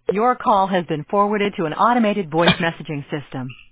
Your call has been forwarded to an automated voice messaging system.